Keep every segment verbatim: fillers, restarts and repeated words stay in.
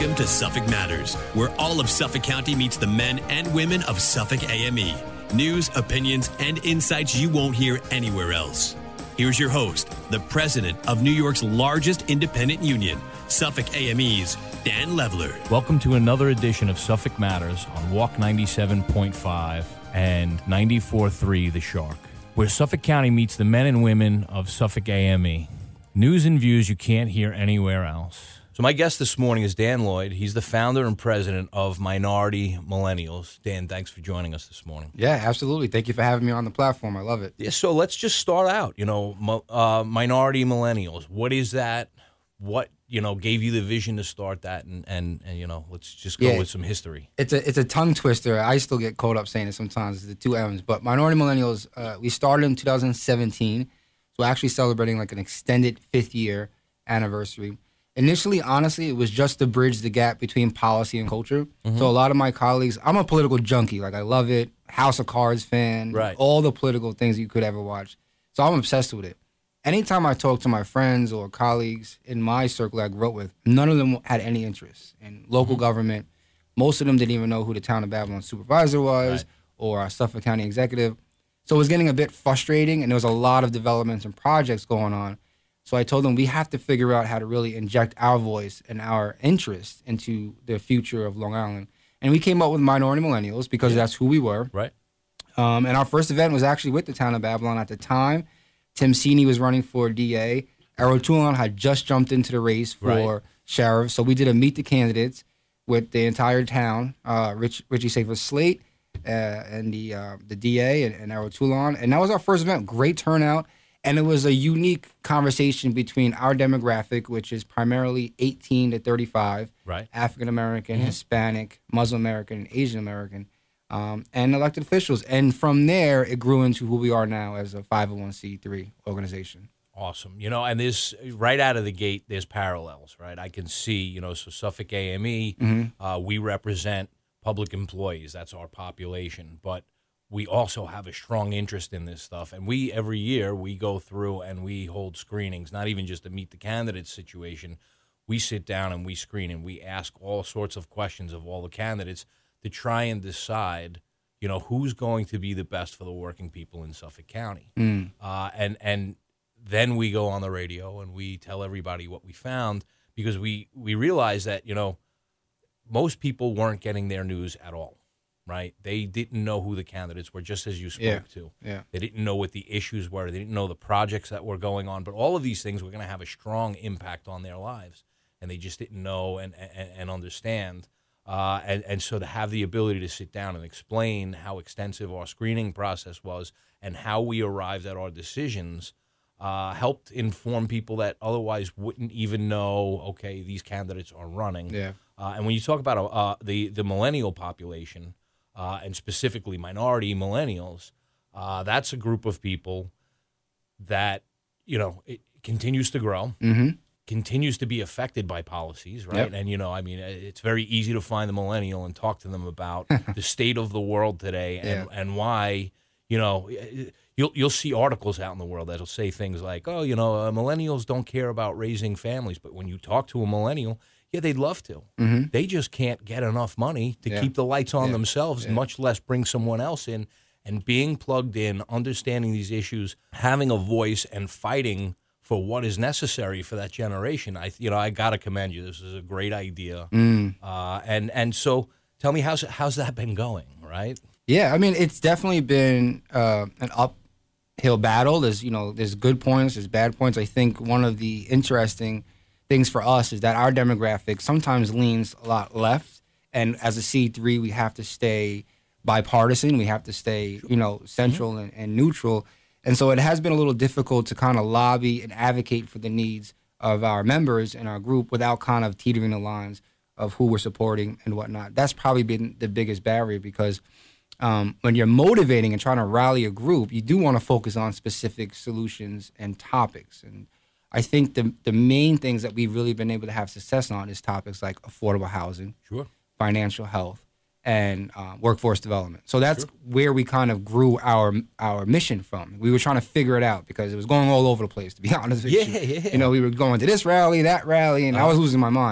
Welcome to Suffolk Matters, where all of Suffolk County meets the men and women of Suffolk A M E. News, opinions, and insights you won't hear anywhere else. Here's your host, the president of New York's largest independent union, Suffolk A M E's Dan Leveler. Welcome to another edition of Suffolk Matters on Walk ninety-seven point five and ninety-four point three The Shark, where Suffolk County meets the men and women of Suffolk A M E. News and views you can't hear anywhere else. So my guest this morning is Dan Lloyd. He's the founder and president of Minority Millennials. Dan, thanks for joining us this morning. Yeah, absolutely. Thank you for having me on the platform. I love it. Yeah, so let's just start out. You know, uh, Minority Millennials. What is that? What, you know, gave you the vision to start that? And, and, and you know, let's just go yeah, with some history. It's a it's a tongue twister. I still get caught up saying it sometimes. It's the two M's. But Minority Millennials, uh, we started in two thousand seventeen. So we're actually celebrating like an extended fifth year anniversary. Initially, honestly, it was just to bridge the gap between policy and culture. Mm-hmm. So a lot of my colleagues, I'm a political junkie. Like, I love it. House of Cards fan. Right. All the political things you could ever watch. So I'm obsessed with it. Anytime I talk to my friends or colleagues in my circle I grew up with, none of them had any interest in local mm-hmm. government. Most of them didn't even know who the Town of Babylon supervisor was right. or our Suffolk County executive. So it was getting a bit frustrating, and there was a lot of developments and projects going on. So I told them we have to figure out how to really inject our voice and our interest into the future of Long Island. And we came up with Minority Millennials because yeah. that's who we were. Right. Um, and our first event was actually with the Town of Babylon at the time. Tim Sini was running for D A. Errol Toulon had just jumped into the race for right. sheriff. So we did a meet the candidates with the entire town, uh, Rich, Richie Safer Slate, uh, and the uh, the D A and, and Errol Toulon. And that was our first event. Great turnout. And it was a unique conversation between our demographic, which is primarily eighteen to thirty-five, right. African American, mm-hmm. Hispanic, Muslim American, and Asian American, um, and elected officials. And from there, it grew into who we are now as a five oh one c three organization. Awesome. You know, and there's right out of the gate, there's parallels, right? I can see, you know, so Suffolk A M E, mm-hmm. uh, we represent public employees. That's our population. But we also have a strong interest in this stuff. And we, every year, we go through and we hold screenings, not even just to meet the candidates situation. We sit down and we screen and we ask all sorts of questions of all the candidates to try and decide, you know, who's going to be the best for the working people in Suffolk County. Mm. Uh, and, and then we go on the radio and we tell everybody what we found because we, we realize that, you know, most people weren't getting their news at all. Right? They didn't know who the candidates were, just as you spoke yeah, to. Yeah. They didn't know what the issues were. They didn't know the projects that were going on. But all of these things were going to have a strong impact on their lives. And they just didn't know and, and, and understand. Uh, and, and so to have the ability to sit down and explain how extensive our screening process was and how we arrived at our decisions uh, helped inform people that otherwise wouldn't even know, okay, these candidates are running. Yeah. Uh, and when you talk about uh, the, the millennial population, Uh, and specifically minority millennials, uh, that's a group of people that, you know, it continues to grow, mm-hmm. continues to be affected by policies, right? Yep. And, you know, I mean, it's very easy to find the millennial and talk to them about the state of the world today and, yeah. and why, you know, you'll, you'll see articles out in the world that'll say things like, oh, you know, uh, millennials don't care about raising families. But when you talk to a millennial, yeah, they'd love to. Mm-hmm. They just can't get enough money to yeah. keep the lights on yeah. themselves, yeah. much less bring someone else in. And being plugged in, understanding these issues, having a voice, and fighting for what is necessary for that generation, I, you know, I gotta commend you. This is a great idea. Mm. Uh, and and so, tell me, how's how's that been going? Right? Yeah, I mean, it's definitely been uh, an uphill battle. There's you know, there's good points, there's bad points. I think one of the interesting things for us is that our demographic sometimes leans a lot left, and as a C three, we have to stay bipartisan. We have to stay, you know, central mm-hmm. and, and neutral, and so it has been a little difficult to kind of lobby and advocate for the needs of our members in our group without kind of teetering the lines of who we're supporting and whatnot. That's probably been the biggest barrier because um, when you're motivating and trying to rally a group, you do want to focus on specific solutions and topics. And I think the the main things that we've really been able to have success on is topics like affordable housing, sure, financial health, and uh, workforce development. So that's sure. where we kind of grew our our mission from. We were trying to figure it out because it was going all over the place, to be honest with yeah, you. Yeah, You know, we were going to this rally, that rally, and uh-huh. I was losing my mind.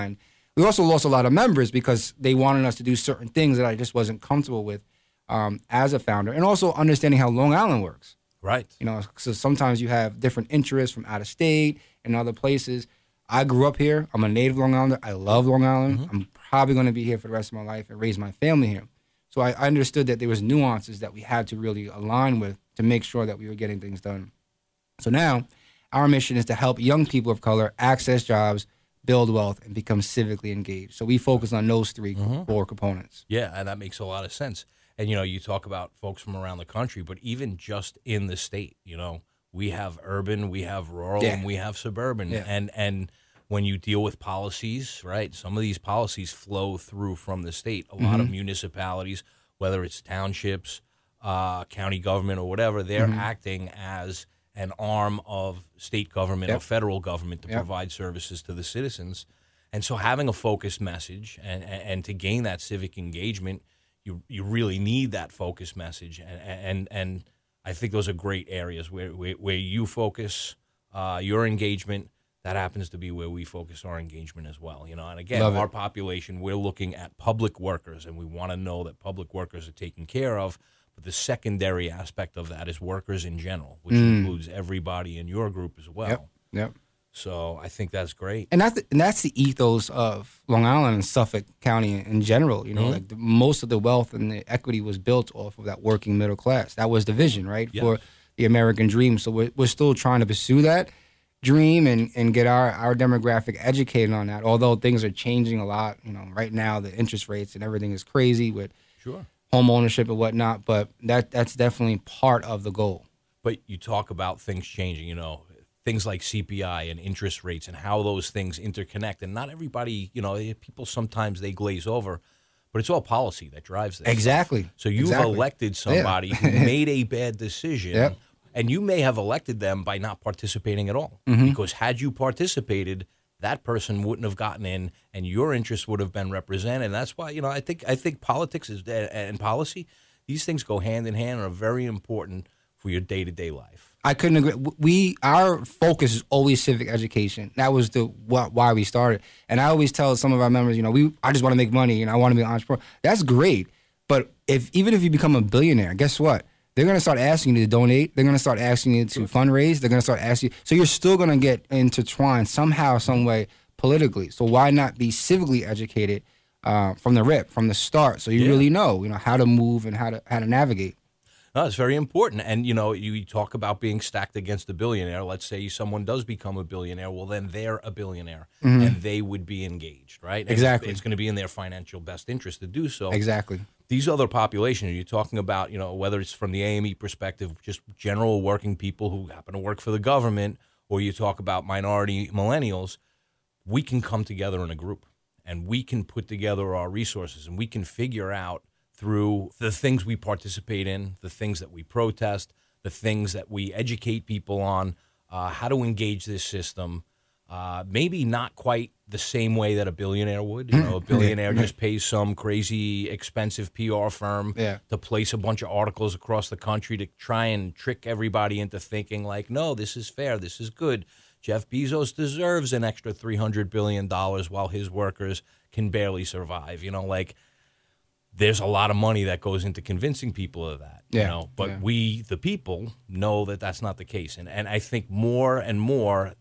We also lost a lot of members because they wanted us to do certain things that I just wasn't comfortable with um, as a founder, and also understanding how Long Island works. Right. You know, so sometimes you have different interests from out of state and other places. I grew up here. I'm a native Long Islander. I love Long Island. Mm-hmm. I'm probably going to be here for the rest of my life and raise my family here. So I, I understood that there was nuances that we had to really align with to make sure that we were getting things done. So now our mission is to help young people of color access jobs, build wealth, and become civically engaged. So we focus on those three mm-hmm. core components. Yeah, and that makes a lot of sense. And, you know, you talk about folks from around the country, but even just in the state, you know, we have urban, we have rural, yeah. and we have suburban. Yeah. And and when you deal with policies, right, some of these policies flow through from the state. A mm-hmm. lot of municipalities, whether it's townships, uh, county government, or whatever, they're mm-hmm. acting as an arm of state government yep. or federal government to yep. provide services to the citizens. And so having a focused message and, and, and to gain that civic engagement, you you really need that focused message. And and, and I think those are great areas where, where, where you focus uh, your engagement. That happens to be where we focus our engagement as well. You know, and again, Love our it. population, we're looking at public workers, and we want to know that public workers are taken care of. But the secondary aspect of that is workers in general, which mm. includes everybody in your group as well. Yep. Yep. So I think that's great. And that's the, and that's the ethos of Long Island and Suffolk County in general. You know, mm-hmm. like the, most of the wealth and the equity was built off of that working middle class. That was the vision, right, yes. for the American dream. So we're, we're still trying to pursue that dream and, and get our, our demographic educated on that, although things are changing a lot. You know, right now the interest rates and everything is crazy with sure. home ownership and whatnot, but that that's definitely part of the goal. But you talk about things changing, you know, things like C P I and interest rates and how those things interconnect. And not everybody, you know, people sometimes they glaze over, but it's all policy that drives this. Exactly. So you've exactly. elected somebody yeah. who made a bad decision. Yep. And you may have elected them by not participating at all. Mm-hmm. Because had you participated, that person wouldn't have gotten in, and your interests would have been represented. And that's why, you know, I think I think politics is and policy, these things go hand in hand and are very important for your day-to-day life. I couldn't agree. We our focus is always civic education. That was the why we started. And I always tell some of our members, you know, we I just want to make money and I want to be an entrepreneur. That's great, but if even if you become a billionaire, guess what? They're going to start asking you to donate. They're going to start asking you to fundraise. They're going to start asking you. So you're still going to get intertwined somehow, some way politically. So why not be civically educated uh, from the rip, from the start, so you yeah. really know, you know, how to move and how to how to navigate. No, it's very important. And, you know, you talk about being stacked against a billionaire. Let's say someone does become a billionaire. Well, then they're a billionaire, mm-hmm. and they would be engaged, right? And exactly. It's, it's going to be in their financial best interest to do so. Exactly. These other populations, you're talking about, you know, whether it's from the A M E perspective, just general working people who happen to work for the government, or you talk about minority millennials, we can come together in a group, and we can put together our resources, and we can figure out through the things we participate in, the things that we protest, the things that we educate people on, uh, how to engage this system. Uh, maybe not quite the same way that a billionaire would. You know, a billionaire just pays some crazy expensive P R firm yeah. to place a bunch of articles across the country to try and trick everybody into thinking like, no, this is fair, this is good. Jeff Bezos deserves an extra three hundred billion dollars while his workers can barely survive. You know, like, there's a lot of money that goes into convincing people of that, yeah, you know. But yeah. we, the people, know that that's not the case. And and I think more and more,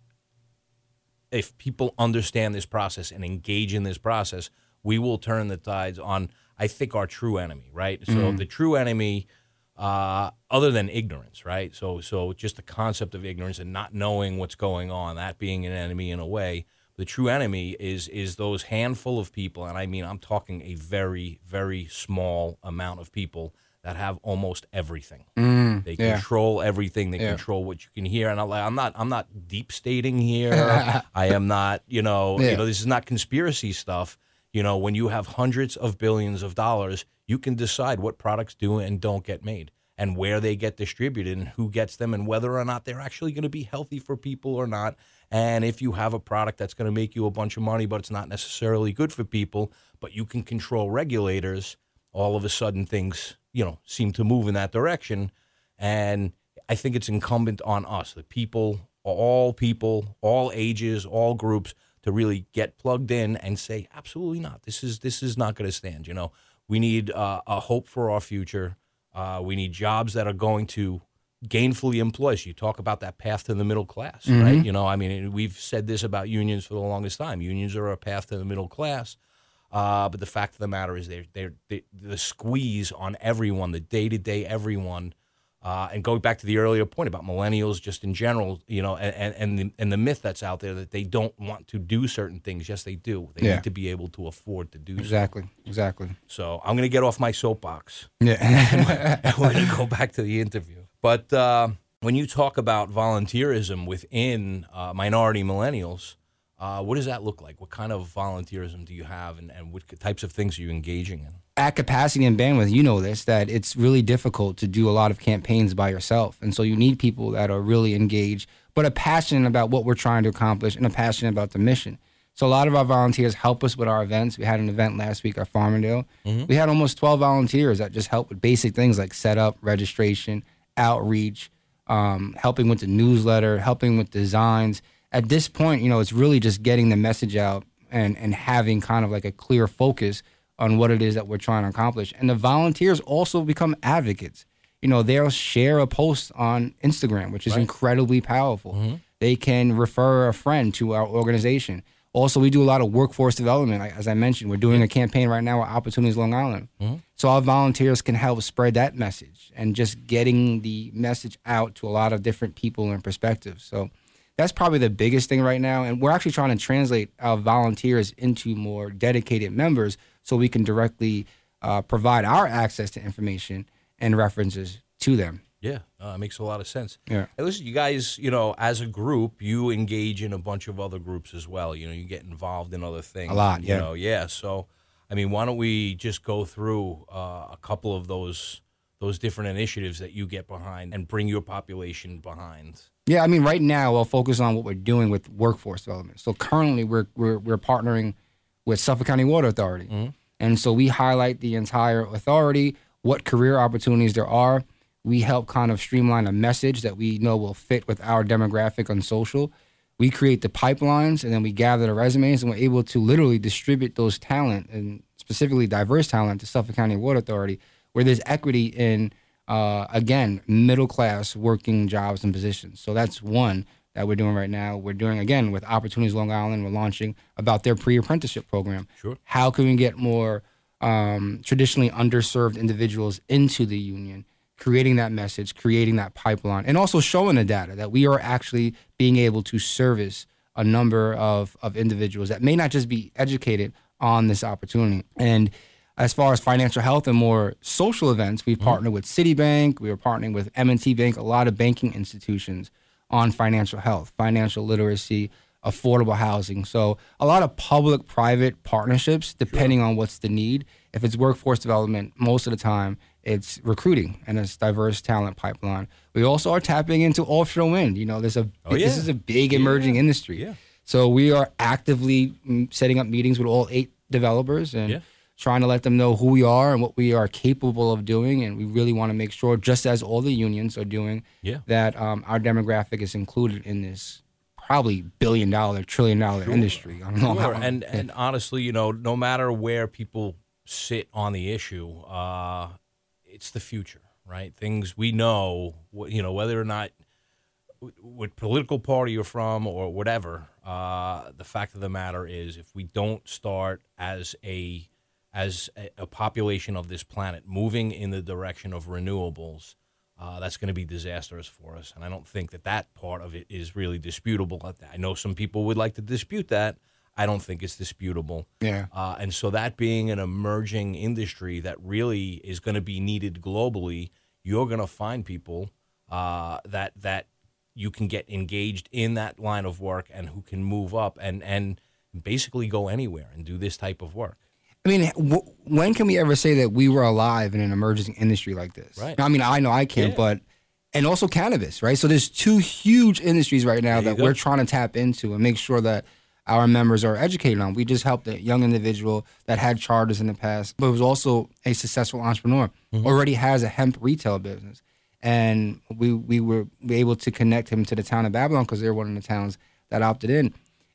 if people understand this process and engage in this process, we will turn the tides on, I think, our true enemy, right? Mm-hmm. So the true enemy, uh, other than ignorance, right? So so just the concept of ignorance and not knowing what's going on, that being an enemy in a way. The true enemy is is those handful of people, and I mean, I'm talking a very, very small amount of people that have almost everything. Mm, they yeah. control everything. They yeah. control what you can hear. And I'm not I'm not deep stating here. I am not, you know, yeah. you know, this is not conspiracy stuff. You know, when you have hundreds of billions of dollars, you can decide what products do and don't get made, and where they get distributed, and who gets them, and whether or not they're actually going to be healthy for people or not. And if you have a product that's going to make you a bunch of money, but it's not necessarily good for people, but you can control regulators, all of a sudden things, you know, seem to move in that direction. And I think it's incumbent on us, the people, all people, all ages, all groups, to really get plugged in and say, absolutely not. This is this is not going to stand. You know, we need uh, a hope for our future. Uh, we need jobs that are going to gainfully employ us. You talk about that path to the middle class, mm-hmm. right? You know, I mean, we've said this about unions for the longest time. Unions are a path to the middle class. Uh, but the fact of the matter is they're, they're, they the squeeze on everyone, the day-to-day everyone. Uh, and going back to the earlier point about millennials just in general, you know, and, and, the, and the myth that's out there that they don't want to do certain things. Yes, they do. They yeah. need to be able to afford to do exactly. so. Exactly, exactly. So I'm going to get off my soapbox. Yeah. and we're going to go back to the interview. But uh, when you talk about volunteerism within uh, minority millennials, uh, what does that look like? What kind of volunteerism do you have, and, and what types of things are you engaging in? At capacity and bandwidth, you know this, that it's really difficult to do a lot of campaigns by yourself. And so you need people that are really engaged, but are passionate about what we're trying to accomplish and are passionate about the mission. So a lot of our volunteers help us with our events. We had an event last week at Farmingdale. Mm-hmm. We had almost twelve volunteers that just help with basic things like setup, registration, outreach, um, helping with the newsletter, helping with designs. At this point, you know, it's really just getting the message out and, and having kind of like a clear focus on what it is that we're trying to accomplish. And the volunteers also become advocates. You know, they'll share a post on Instagram, which is right. incredibly powerful. Mm-hmm. They can refer a friend to our organization. Also, we do a lot of workforce development. As I mentioned, we're doing a campaign right now with Opportunities Long Island. Mm-hmm. So our volunteers can help spread that message and just getting the message out to a lot of different people and perspectives. So that's probably the biggest thing right now. And we're actually trying to translate our volunteers into more dedicated members so we can directly uh, provide our access to information and references to them. Yeah, uh, it makes a lot of sense. Yeah. Hey, listen, you guys, you know, as a group, you engage in a bunch of other groups as well. You know, you get involved in other things. A lot, you yeah. know, yeah. So, I mean, why don't we just go through uh, a couple of those those different initiatives that you get behind and bring your population behind? Yeah, I mean, right now I'll focus on what we're doing with workforce development. So currently we're we're, we're partnering with Suffolk County Water Authority. Mm-hmm. And so we highlight the entire authority, what career opportunities there are. We help kind of streamline a message that we know will fit with our demographic on social. We create the pipelines, and then we gather the resumes, and we're able to literally distribute those talent, and specifically diverse talent, to Suffolk County Water Authority, where there's equity in, uh, again, middle-class working jobs and positions. So that's one that we're doing right now. We're doing, again, with Opportunities Long Island, we're launching about their pre-apprenticeship program. Sure. How can we get more um, traditionally underserved individuals into the union, creating that message, creating that pipeline, and also showing the data that we are actually being able to service a number of, of individuals that may not just be educated on this opportunity. And as far as financial health and more social events, we've mm-hmm. partnered with Citibank, we were partnering with M and T Bank, a lot of banking institutions on financial health, financial literacy, affordable housing. So a lot of public-private partnerships, depending sure. on what's the need. If it's workforce development, most of the time, it's recruiting and it's diverse talent pipeline. We also are tapping into offshore wind. You know, there's a oh, yeah. this is a big emerging yeah. industry. Yeah. So we are actively setting up meetings with all eight developers and yeah. trying to let them know who we are and what we are capable of doing. And we really want to make sure, just as all the unions are doing, yeah. that um, our demographic is included in this probably billion dollar, trillion dollar sure. industry. I don't know sure. how, and yeah. and honestly, you know, no matter where people sit on the issue, uh, it's the future, right? Things we know, you know, whether or not what political party you're from or whatever, uh, the fact of the matter is, if we don't start as a as a, a population of this planet moving in the direction of renewables, uh, that's going to be disastrous for us. And I don't think that that part of it is really disputable. I know some people would like to dispute that. I don't think it's disputable. Yeah. Uh, and so that being an emerging industry that really is going to be needed globally, you're going to find people uh, that that you can get engaged in that line of work and who can move up and, and basically go anywhere and do this type of work. I mean, w- when can we ever say that we were alive in an emerging industry like this? Right. I mean, I know I can't, yeah. but, and also cannabis, right? So there's two huge industries right now that go. we're trying to tap into and make sure that our members are educated on. We just helped a young individual that had charters in the past, but was also a successful entrepreneur, mm-hmm. already has a hemp retail business. And we we were able to connect him to the town of Babylon because they're one of the towns that opted in.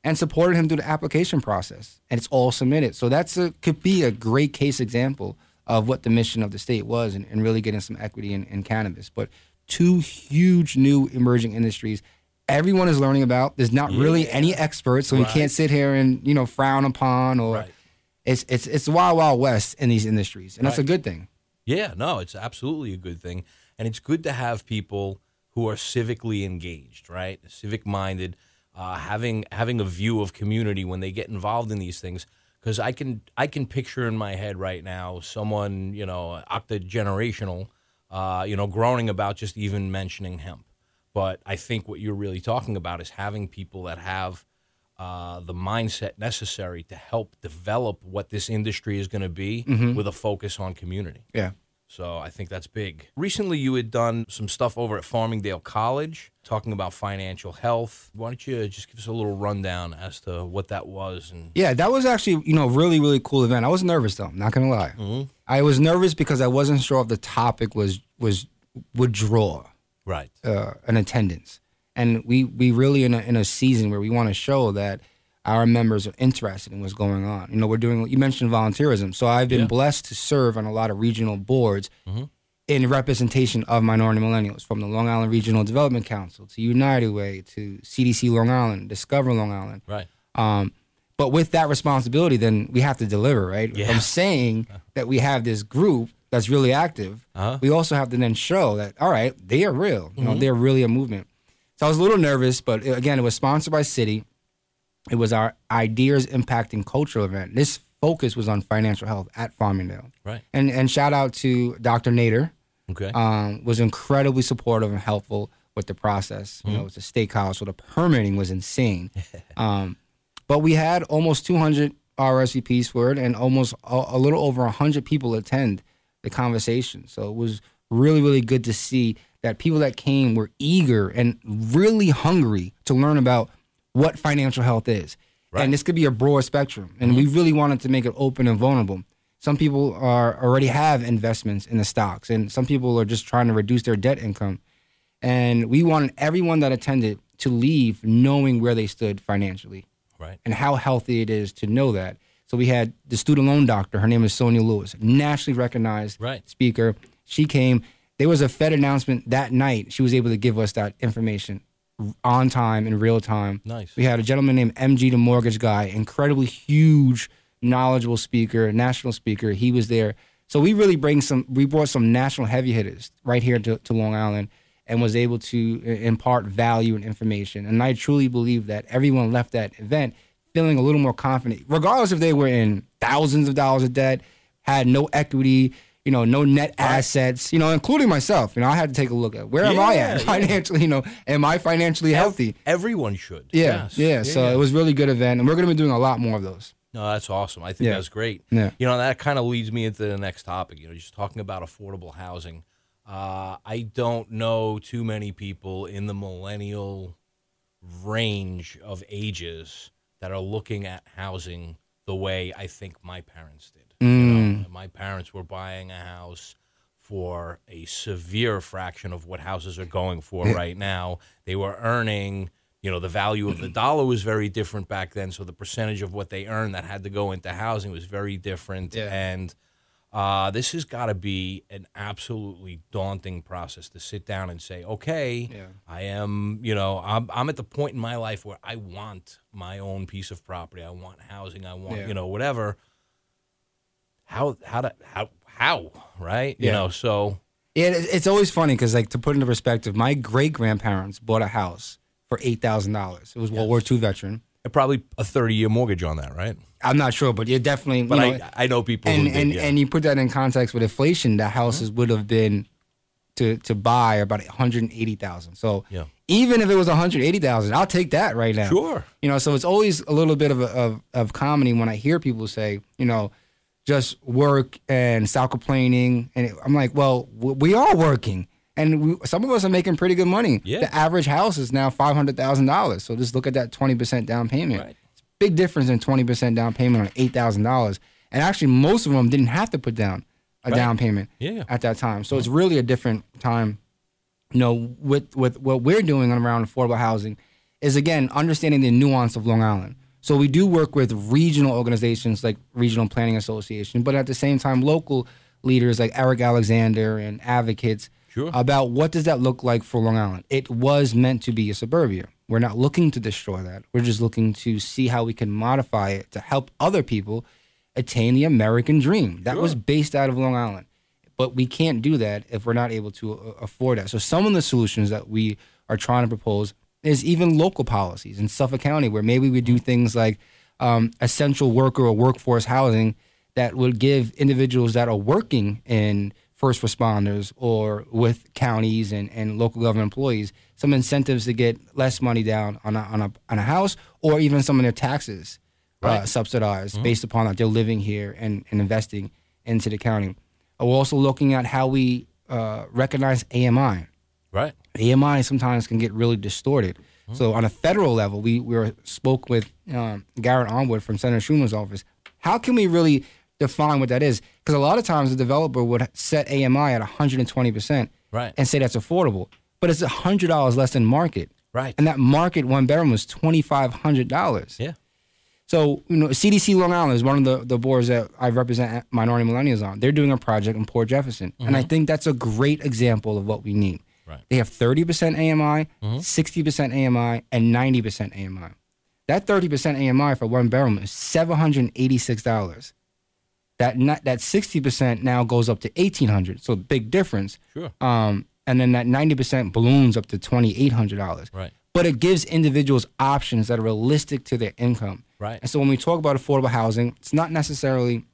and supported him through the application process. And it's all submitted. So that's a could be a great case example of what the mission of the state was and, and really getting some equity in, in cannabis. But two huge new emerging industries everyone is learning about. There's not yeah. really any experts, so right. we can't sit here and, you know, frown upon or right. it's it's it's wild, wild west in these industries. And right. that's a good thing. Yeah, no, it's absolutely a good thing. And it's good to have people who are civically engaged, right? Civic-minded, uh, having having a view of community when they get involved in these things. Because I can I can picture in my head right now someone, you know, octogenerational, uh, you know, groaning about just even mentioning hemp. But I think what you're really talking about is having people that have uh, the mindset necessary to help develop what this industry is going to be mm-hmm. with a focus on community. Yeah. So I think that's big. Recently, you had done some stuff over at Farmingdale College talking about financial health. Why don't you just give us a little rundown as to what that was? And yeah, that was actually, you know, really, really cool event. I was nervous, though. I'm not going to lie. Mm-hmm. I was nervous because I wasn't sure if the topic was was would draw right uh, an attendance. And we, we really in a, in a season where we want to show that our members are interested in what's going on. You know, we're doing, you mentioned volunteerism. So I've been yeah. blessed to serve on a lot of regional boards mm-hmm. in representation of minority millennials, from the Long Island Regional Development Council to United Way to C D C Long Island, Discover Long Island. Right. Um, but with that responsibility, then we have to deliver, right? Yeah. I'm saying that we have this group that's really active. Uh-huh. We also have to then show that, all right, they are real. You know, mm-hmm. they're really a movement. So I was a little nervous, but again, it was sponsored by Citi. It was our Ideas Impacting Cultural event. This focus was on financial health at Farmingdale. Right. And and shout out to Doctor Nader. Okay. Um, was incredibly supportive and helpful with the process. Mm-hmm. You know, it's a state college, so the permitting was insane. um, but we had almost two hundred R S V Ps for it, and almost a, a little over one hundred people attend the conversation. So it was really, really good to see that people that came were eager and really hungry to learn about what financial health is. Right. And this could be a broad spectrum. And mm-hmm. we really wanted to make it open and vulnerable. Some people are already have investments in the stocks, and some people are just trying to reduce their debt income. And we wanted everyone that attended to leave knowing where they stood financially. Right. And how healthy it is to know that. So we had the student loan doctor. Her name is Sonia Lewis, nationally recognized right. speaker. She came. There was a Fed announcement that night. She was able to give us that information on time, in real time. Nice. We had a gentleman named M G, the mortgage guy, incredibly huge, knowledgeable speaker, national speaker. He was there. So we really bring some, we brought some national heavy hitters right here to, to Long Island and was able to impart value and information. And I truly believe that everyone left that event feeling a little more confident, regardless if they were in thousands of dollars of debt, had no equity, you know, no net assets, you know, including myself. You know, I had to take a look at where yeah, am I at yeah. financially, you know, am I financially healthy? Everyone should. Yeah, yes. yeah. yeah. So yeah. it was a really good event, and we're going to be doing a lot more of those. No, that's awesome. I think yeah. that's great. Yeah. You know, that kind of leads me into the next topic, you know, just talking about affordable housing. Uh, I don't know too many people in the millennial range of ages that are looking at housing the way I think my parents did. Mm. You know, my parents were buying a house for a severe fraction of what houses are going for yeah. right now. They were earning, you know, the value of the dollar was very different back then, so the percentage of what they earned that had to go into housing was very different. Yeah. And uh, this has got to be an absolutely daunting process to sit down and say, okay, yeah. I am, you know, I'm, I'm at the point in my life where I want my own piece of property. I want housing. I want, yeah. you know, whatever. How, how, to, how, how, right? Yeah. You know, so. Yeah, it's always funny because, like, to put into perspective, my great-grandparents bought a house for eight thousand dollars. It was yes. World War Two veteran. And probably a thirty-year mortgage on that, right? I'm not sure, but you're definitely. But you know, I, I know people and, who did, and, yeah. and you put that in context with inflation, the houses mm-hmm. would have been to to buy about one hundred eighty thousand dollars. So yeah. even if it was one hundred eighty thousand dollars, I'll take that right now. Sure. You know, so it's always a little bit of, a, of, of comedy when I hear people say, you know, just work and stop complaining. And it, I'm like, well, we are working. And we, some of us are making pretty good money. Yeah. The average house is now five hundred thousand dollars. So just look at that twenty percent down payment. Right. It's a big difference in twenty percent down payment on eight thousand dollars. And actually, most of them didn't have to put down a right. down payment yeah. at that time. So it's really a different time. You know, with, with what we're doing around affordable housing is, again, understanding the nuance of Long Island. So we do work with regional organizations like Regional Planning Association, but at the same time, local leaders like Eric Alexander and advocates Sure. about what does that look like for Long Island. It was meant to be a suburbia. We're not looking to destroy that. We're just looking to see how we can modify it to help other people attain the American dream. That Sure. was based out of Long Island. But we can't do that if we're not able to uh, afford that. So some of the solutions that we are trying to propose is even local policies in Suffolk County, where maybe we do things like um, essential worker or workforce housing that would give individuals that are working in first responders or with counties and, and local government employees some incentives to get less money down on a, on a, on a house, or even some of their taxes uh, Right. subsidized Mhm. based upon that they're living here and, and investing into the county. Uh, We're also looking at how we uh, recognize A M I. Right. A M I sometimes can get really distorted. So on a federal level, we, we were, spoke with um, Garrett Onwood from Senator Schumer's office. How can we really define what that is? Because a lot of times the developer would set A M I at one hundred twenty percent Right. and say that's affordable, but it's one hundred dollars less than market. Right. And that market one bedroom was twenty-five hundred dollars. Yeah. So, you know, C D C Long Island is one of the, the boards that I represent minority millennials on. They're doing a project in Port Jefferson. And I think that's a great example of what we need. Right. They have thirty percent A M I, sixty percent A M I, and ninety percent A M I. That thirty percent A M I for one bedroom is seven hundred eighty-six dollars. That not, that sixty percent now goes up to eighteen hundred dollars. So big difference. Sure. Um, and then that ninety percent balloons up to twenty-eight hundred dollars. Right. But it gives individuals options that are realistic to their income. Right. And so when we talk about affordable housing, it's not necessarily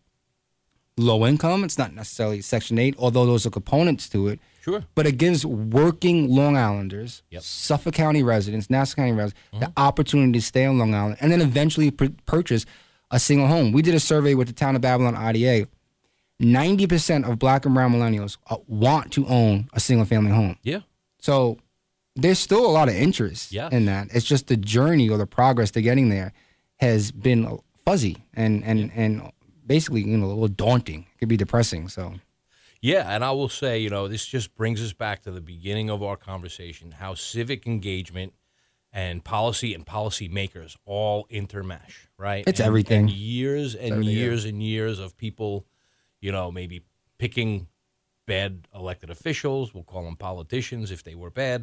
low income. It's not necessarily Section eight, although those are components to it. Sure. But it gives working Long Islanders, Yep. Suffolk County residents, Nassau County residents, the opportunity to stay on Long Island and then eventually pur- purchase a single home. We did a survey with the Town of Babylon I D A. ninety percent of black and brown millennials uh, want to own a single family home. Yeah. So there's still a lot of interest Yeah. in that. It's just the journey or the progress to getting there has been fuzzy and, and, and basically, you know, a little daunting. It could be depressing. So Yeah, and I will say, you know, this just brings us back to the beginning of our conversation, how civic engagement and policy and policy makers all intermesh, right? It's And- everything. And years and everything, yeah. years and years of people, you know, maybe picking bad elected officials, we'll call them politicians if they were bad,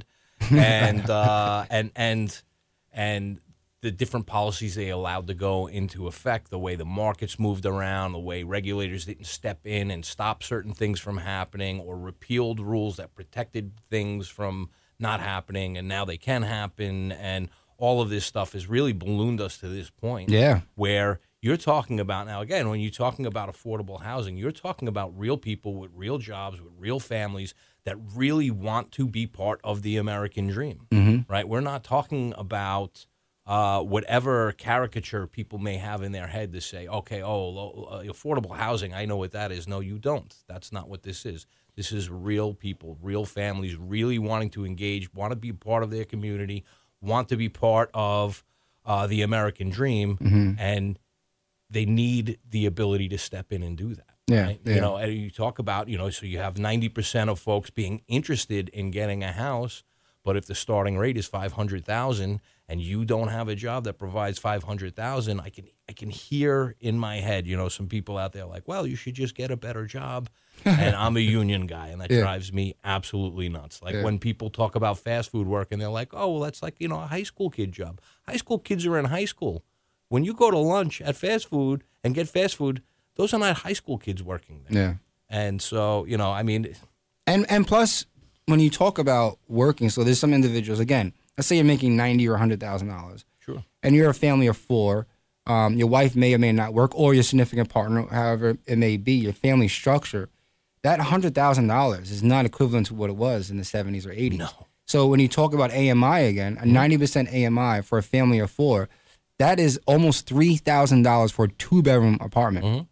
and uh, and and and the different policies they allowed to go into effect, the way the markets moved around, the way regulators didn't step in and stop certain things from happening or repealed rules that protected things from not happening, and now they can happen, and all of this stuff has really ballooned us to this point yeah. where you're talking about now, again, when you're talking about affordable housing, you're talking about real people with real jobs, with real families that really want to be part of the American dream, Mm-hmm. right? We're not talking about uh, whatever caricature people may have in their head to say, okay, oh, lo- uh, affordable housing, I know what that is. No, you don't. That's not what this is. This is real people, real families really wanting to engage, want to be part of their community, want to be part of uh, the American dream, Mm-hmm. and they need the ability to step in and do that. Yeah, Right? yeah. You know, and you talk about, you know, so you have ninety percent of folks being interested in getting a house, but if the starting rate is five hundred thousand and you don't have a job that provides five hundred thousand, I can I can hear in my head, you know, some people out there like, well, you should just get a better job. And I'm a union guy, and that Yeah. drives me absolutely nuts. Like Yeah. when people talk about fast food work and they're like, oh, well, that's like, you know, a high school kid job. High school kids are in high school. When you go to lunch at fast food and get fast food, those are not high school kids working there. Yeah. And so, you know, I mean, And and plus, when you talk about working, so there's some individuals, again, let's say you're making ninety or one hundred thousand dollars. sure. And you're a family of four. Um, your wife may or may not work, or your significant partner, however it may be, your family structure. That one hundred thousand dollars is not equivalent to what it was in the seventies or eighties. No. So when you talk about A M I again, a ninety percent A M I for a family of four, that is almost three thousand dollars for a two-bedroom apartment. Mhm.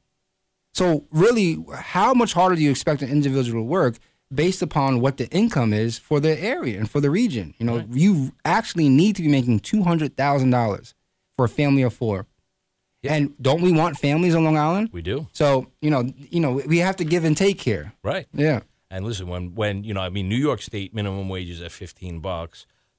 So really, how much harder do you expect an individual to work based upon what the income is for the area and for the region? You know, Right. you actually need to be making two hundred thousand dollars for a family of four. Yeah. And don't we want families on Long Island? We do. So, you know, you know, we have to give and take here. Right. Yeah. And listen, when, when, you know, I mean, New York State minimum wage is at fifteen bucks.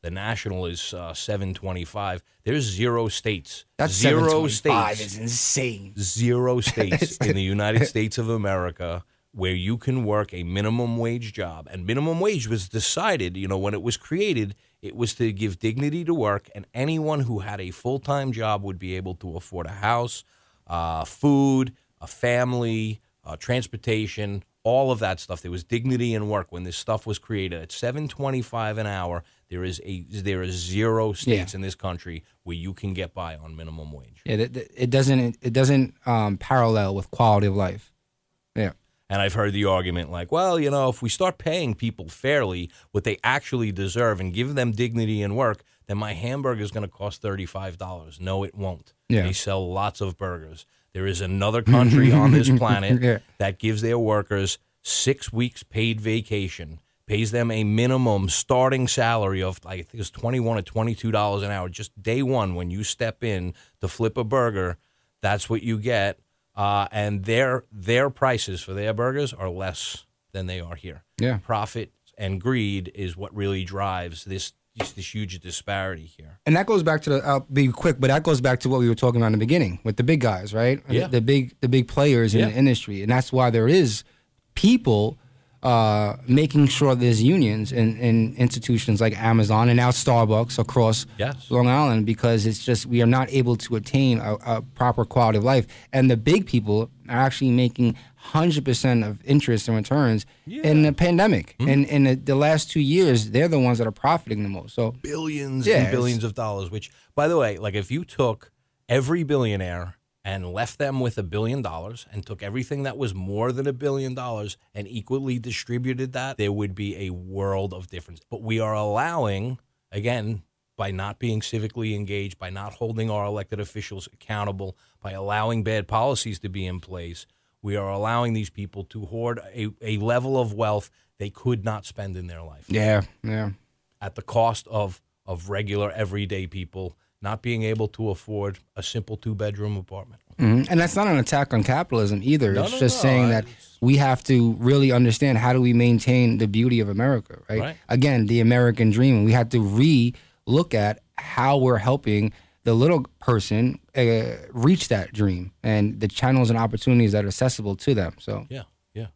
The national is uh, seven twenty-five. There's zero states. That's zero states. states. Is insane. Zero states in the United States of America where you can work a minimum wage job. And minimum wage was decided, you know, when it was created, it was to give dignity to work, and anyone who had a full-time job would be able to afford a house, uh, food, a family, uh, transportation, all of that stuff. There was dignity in work when this stuff was created. At seven twenty-five an hour, there is a there is zero states Yeah. in this country where you can get by on minimum wage. Yeah, it, it doesn't it doesn't um, parallel with quality of life. Yeah. And I've heard the argument like, well, you know, if we start paying people fairly what they actually deserve and give them dignity in work, then my hamburger is going to cost thirty-five dollars. No, it won't. Yeah. They sell lots of burgers. There is another country on this planet Yeah. that gives their workers six weeks paid vacation, pays them a minimum starting salary of, I think it's twenty-one or twenty-two dollars an hour. Just day one, when you step in to flip a burger, that's what you get. Uh, and their their prices for their burgers are less than they are here. Yeah. Profit and greed is what really drives this this, this huge disparity here. And that goes back to the. I'll be quick, but that goes back to what we were talking about in the beginning with the big guys, right? Yeah. The, the big the big players in Yeah. the industry, and that's why there is people uh, making sure there's unions in, in institutions like Amazon and now Starbucks across Yes. Long Island, because it's just we are not able to attain a, a proper quality of life, and the big people are actually making one hundred percent of interest and returns in the pandemic. Mm-hmm. And in the, the last two years, they're the ones that are profiting the most. So Billions Yeah, and it's- billions of dollars, which, by the way, like if you took every billionaire and left them with a billion dollars and took everything that was more than a billion dollars and equally distributed that, there would be a world of difference. But we are allowing, again, by not being civically engaged, by not holding our elected officials accountable, by allowing bad policies to be in place, we are allowing these people to hoard a, a level of wealth they could not spend in their life yeah, yeah. at the cost of, of regular, everyday people not being able to afford a simple two-bedroom apartment. Mhm. And that's not an attack on capitalism either. No, it's no, just no. saying I- that we have to really understand how do we maintain the beauty of America, right? Right. Again, the American dream. We have to re-look at how we're helping the little person uh, reach that dream and the channels and opportunities that are accessible to them. So, Yeah, yeah.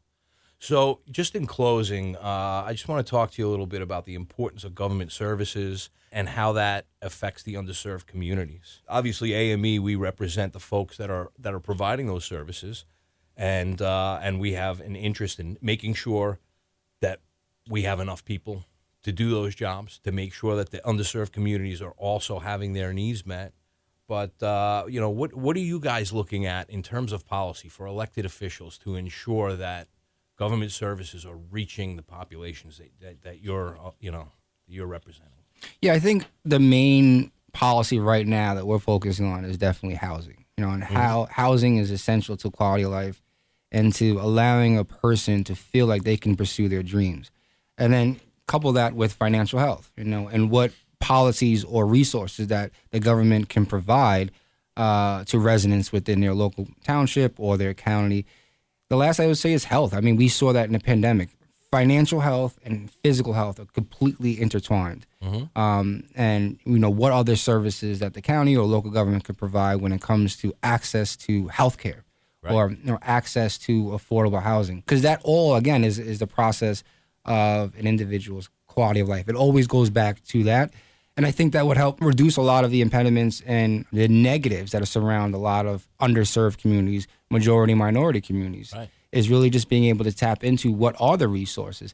So just in closing, uh, I just want to talk to you a little bit about the importance of government services and how that affects the underserved communities. Obviously, A M E, we represent the folks that are that are providing those services, and uh, and we have an interest in making sure that we have enough people to do those jobs, to make sure that the underserved communities are also having their needs met. But, uh, you know, what what are you guys looking at in terms of policy for elected officials to ensure that government services are reaching the populations that, that, that you're, uh, you know, you're representing? yeah, I think the main policy right now that we're focusing on is definitely housing. You know, and how housing is essential to quality of life and to allowing a person to feel like they can pursue their dreams. And then couple that with financial health, you know, and what policies or resources that the government can provide uh, to residents within their local township or their county. The last I would say is health. I mean, we saw that in the pandemic. Financial health and physical health are completely intertwined. Um, and, you know, what other services that the county or local government could provide when it comes to access to health care Right. or, you know, access to affordable housing. Because that all, again, is, is the process of an individual's quality of life. It always goes back to that. And I think that would help reduce a lot of the impediments and the negatives that surround a lot of underserved communities, majority minority communities, Right. is really just being able to tap into what are the resources.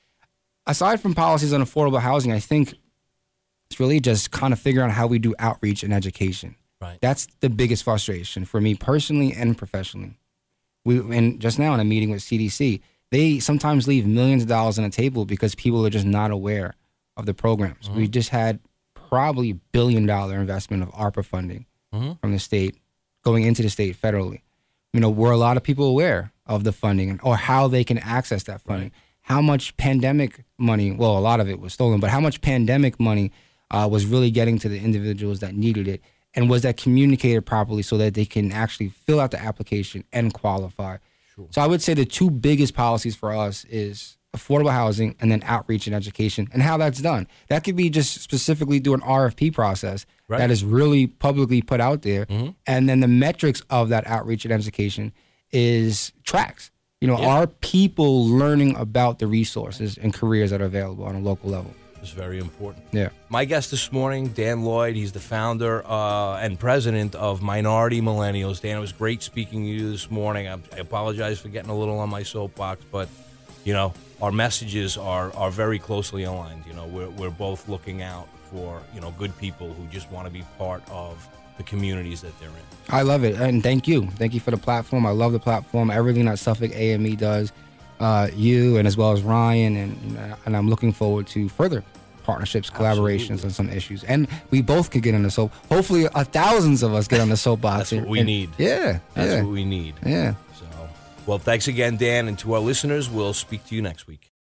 Aside from policies on affordable housing, I think it's really just kind of figuring out how we do outreach and education. Right. That's the biggest frustration for me personally and professionally. We and just now in a meeting with C D C, they sometimes leave millions of dollars on the table because people are just not aware of the programs. Mm-hmm. We just had probably billion dollar investment of ARPA funding Mm-hmm. from the state going into the state federally. You know, were a lot of people aware of the funding or how they can access that funding? Right. How much pandemic money, well, a lot of it was stolen, but how much pandemic money uh, was really getting to the individuals that needed it? And was that communicated properly so that they can actually fill out the application and qualify? Sure. So I would say the two biggest policies for us is affordable housing, and then outreach and education, and how that's done. That could be just specifically do an R F P process right. that is really publicly put out there, mm-hmm. and then the metrics of that outreach and education is tracks. You know, yeah. are people learning about the resources and careers that are available on a local level? It's very important. Yeah. My guest this morning, Dan Lloyd, he's the founder uh, and president of Minority Millennials. Dan, it was great speaking to you this morning. I, I apologize for getting a little on my soapbox, but, you know, our messages are, are very closely aligned. You know, we're, we're both looking out for, you know, good people who just want to be part of the communities that they're in. I love it, and thank you. Thank you for the platform. I love the platform, everything that Suffolk A M E does, uh, you and as well as Ryan, and and I'm looking forward to further partnerships, collaborations Absolutely. on some issues. And we both could get on the soap. Hopefully, uh, thousands of us get on the soapbox. That's what and, we and, need. Yeah. That's yeah. what we need. Yeah. So, well, thanks again, Dan, and to our listeners, we'll speak to you next week.